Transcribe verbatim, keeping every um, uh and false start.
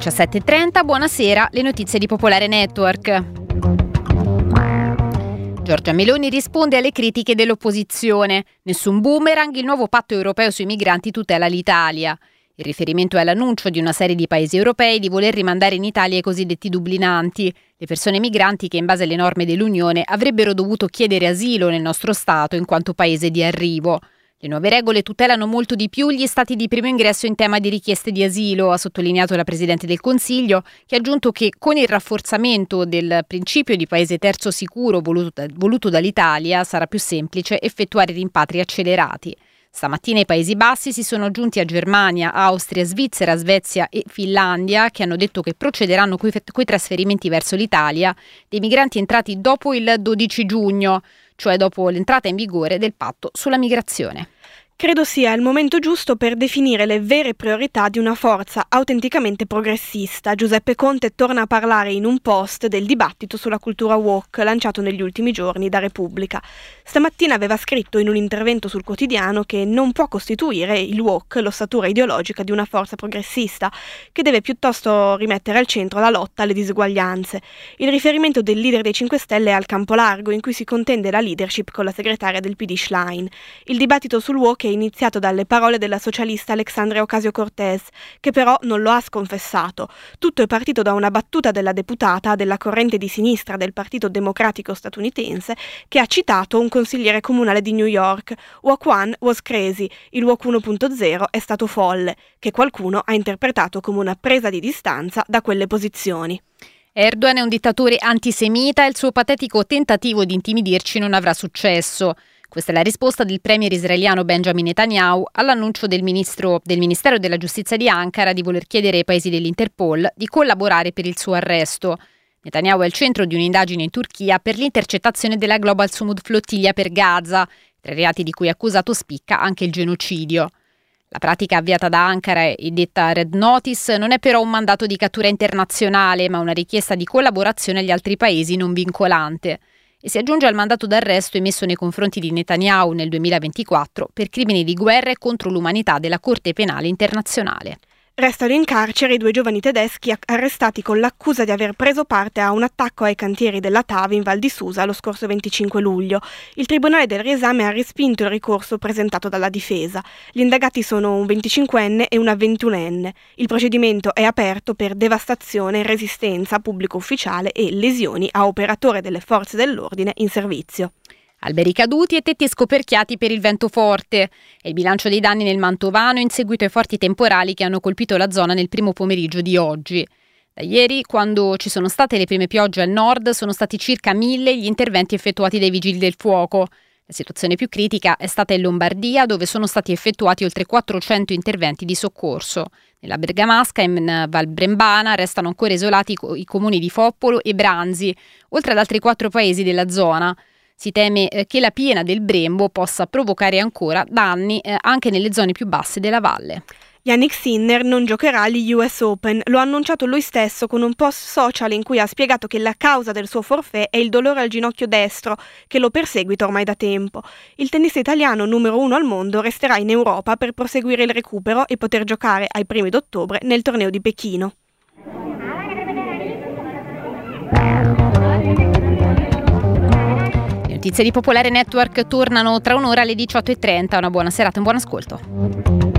diciassette e trenta, buonasera, le notizie di Popolare Network. Giorgia Meloni risponde alle critiche dell'opposizione. Nessun boomerang, il nuovo patto europeo sui migranti tutela l'Italia. Il riferimento è all'annuncio di una serie di paesi europei di voler rimandare in Italia i cosiddetti dublinanti, le persone migranti che in base alle norme dell'Unione avrebbero dovuto chiedere asilo nel nostro Stato in quanto paese di arrivo. Le nuove regole tutelano molto di più gli stati di primo ingresso in tema di richieste di asilo, ha sottolineato la Presidente del Consiglio, che ha aggiunto che con il rafforzamento del principio di paese terzo sicuro voluto, voluto dall'Italia sarà più semplice effettuare rimpatri accelerati. Stamattina i Paesi Bassi si sono aggiunti a Germania, Austria, Svizzera, Svezia e Finlandia, che hanno detto che procederanno coi, coi trasferimenti verso l'Italia dei migranti entrati dopo il dodici giugno, cioè dopo l'entrata in vigore del patto sulla migrazione. Credo sia il momento giusto per definire le vere priorità di una forza autenticamente progressista. Giuseppe Conte torna a parlare in un post del dibattito sulla cultura woke lanciato negli ultimi giorni da Repubblica. Stamattina aveva scritto in un intervento sul quotidiano che non può costituire il woke l'ossatura ideologica di una forza progressista, che deve piuttosto rimettere al centro la lotta alle diseguaglianze. Il riferimento del leader dei cinque Stelle è al campo largo, in cui si contende la leadership con la segretaria del P D Schlein. Il dibattito sul woke è iniziato dalle parole della socialista Alexandria Ocasio-Cortez, che però non lo ha sconfessato. Tutto è partito da una battuta della deputata della corrente di sinistra del Partito Democratico statunitense, che ha citato un consigliere comunale di New York: "Woke one was crazy, il woke uno punto zero è stato folle", che qualcuno ha interpretato come una presa di distanza da quelle posizioni. Erdogan è un dittatore antisemita e il suo patetico tentativo di intimidirci non avrà successo. Questa è la risposta del premier israeliano Benjamin Netanyahu all'annuncio del, ministro, del Ministero della Giustizia di Ankara di voler chiedere ai paesi dell'Interpol di collaborare per il suo arresto. Netanyahu è al centro di un'indagine in Turchia per l'intercettazione della Global Sumud Flottiglia per Gaza. Tra i reati di cui è accusato spicca anche il genocidio. La pratica avviata da Ankara e detta Red Notice non è però un mandato di cattura internazionale, ma una richiesta di collaborazione agli altri paesi non vincolante. E si aggiunge al mandato d'arresto emesso nei confronti di Netanyahu nel duemilaventiquattro per crimini di guerra e contro l'umanità della Corte Penale Internazionale. Restano in carcere i due giovani tedeschi arrestati con l'accusa di aver preso parte a un attacco ai cantieri della TAV in Val di Susa lo scorso venticinque luglio. Il Tribunale del riesame ha respinto il ricorso presentato dalla difesa. Gli indagati sono un venticinquenne e una ventunenne. Il procedimento è aperto per devastazione, resistenza a pubblico ufficiale e lesioni a operatore delle forze dell'ordine in servizio. Alberi caduti e tetti scoperchiati per il vento forte. È il bilancio dei danni nel Mantovano in seguito ai forti temporali che hanno colpito la zona nel primo pomeriggio di oggi. Da ieri, quando ci sono state le prime piogge al nord, sono stati circa mille gli interventi effettuati dai vigili del fuoco. La situazione più critica è stata in Lombardia, dove sono stati effettuati oltre quattrocento interventi di soccorso. Nella Bergamasca e in Val Brembana restano ancora isolati i comuni di Foppolo e Branzi, oltre ad altri quattro paesi della zona. Si teme eh, che la piena del Brembo possa provocare ancora danni eh, anche nelle zone più basse della valle. Yannick Sinner non giocherà agli U S Open, lo ha annunciato lui stesso con un post social in cui ha spiegato che la causa del suo forfait è il dolore al ginocchio destro, che lo perseguita ormai da tempo. Il tennista italiano numero uno al mondo resterà in Europa per proseguire il recupero e poter giocare ai primi d'ottobre nel torneo di Pechino. Le notizie di Popolare Network tornano tra un'ora alle diciotto e trenta. Una buona serata e un buon ascolto.